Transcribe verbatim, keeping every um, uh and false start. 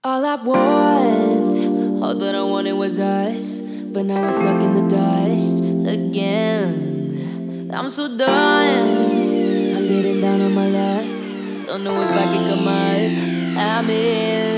All I want, all that I wanted was us, but now we're stuck in the dust again. I'm so done. I'm getting down on my luck. Don't know if I can come up. I'm in.